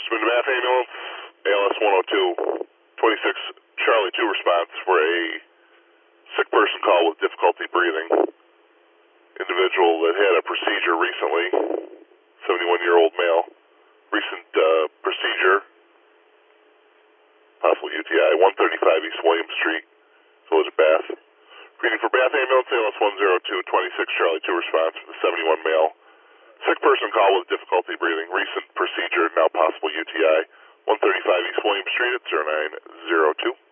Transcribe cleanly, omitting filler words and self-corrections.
Spin the Bath Ambulance, ALS 102, 26 Charlie 2 response for a sick person call with difficulty breathing. Individual that had a procedure recently, 71-year-old male. Recent procedure, possible UTI, 135 East William Street, Village of Bath. Reading for Bath Ambulance, ALS 102, 26 Charlie 2 response for the 71 male. Sick person call with difficulty breathing. Recent procedure, now possible UTI. 135 East William Street at 0902.